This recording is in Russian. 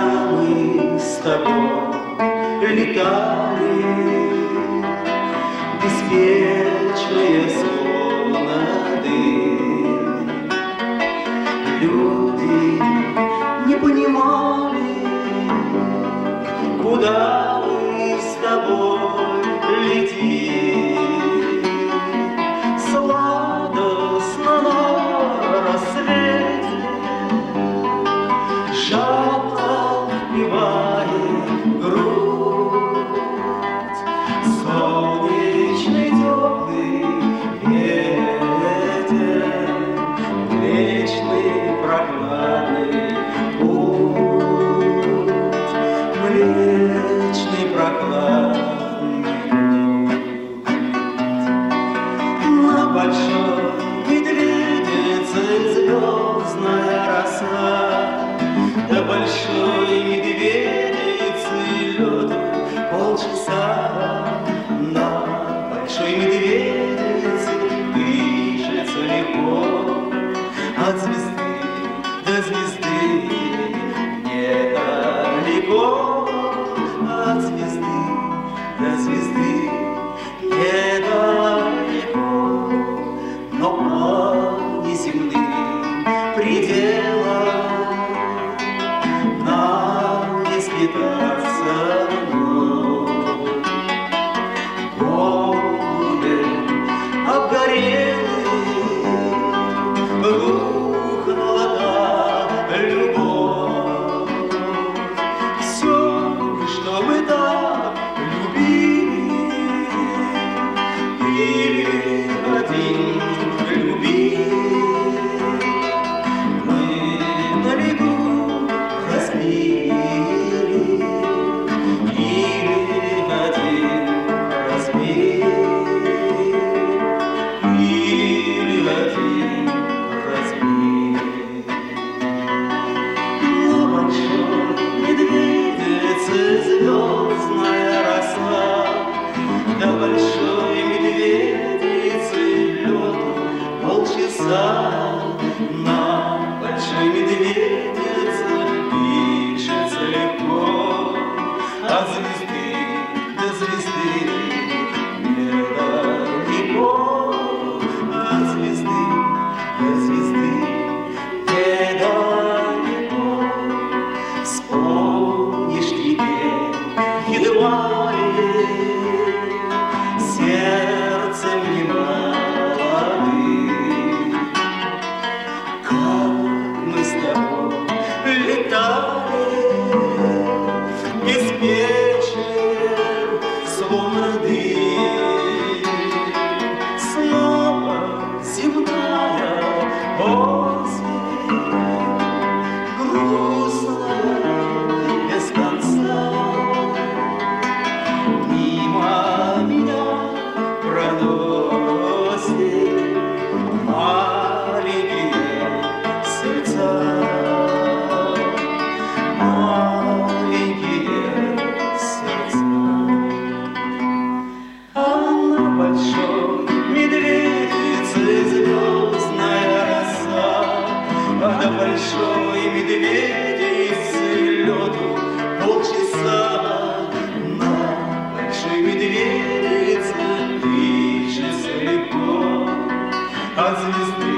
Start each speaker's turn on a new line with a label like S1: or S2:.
S1: Когда мы с тобой летали, беспечные словно дым, люди не понимали, куда мы с тобой летим. Сладостно на рассвете жадно впивает грудь солнечный теплый ветер, вечный прохладный путь, млечный прохладный путь. На большой медведице звездная роса, до большой медведицы лёд полчаса. На большой медведице дышится легко, от звезды до звезды недалеко, от звезды до звезды недалеко, но по неземным пределам нам не скитаться вновь. Голуби обгорелые, рухнула та любовь. Все, что мы так любили, или один любили, мы на бегу разбили, или один разбили, или один разбили. На большой медведице звездная роса, до большой медведицы лёд полчаса. На большой медведице дышится легко, от звезды до звезды недалеко, от звезды до звезды недалеко. Вспомнишь теперь едва ли сердцем не молодым, как мы с тобой летали, беспечные словно дым. Снова земная осень, грустная без конца, мимо меня проносит маленькие сердца, маленькие сердца. А на большой медведице звездная роса, а на большой медведице лёду полчаса. На большой медведице дышится легко, от звезды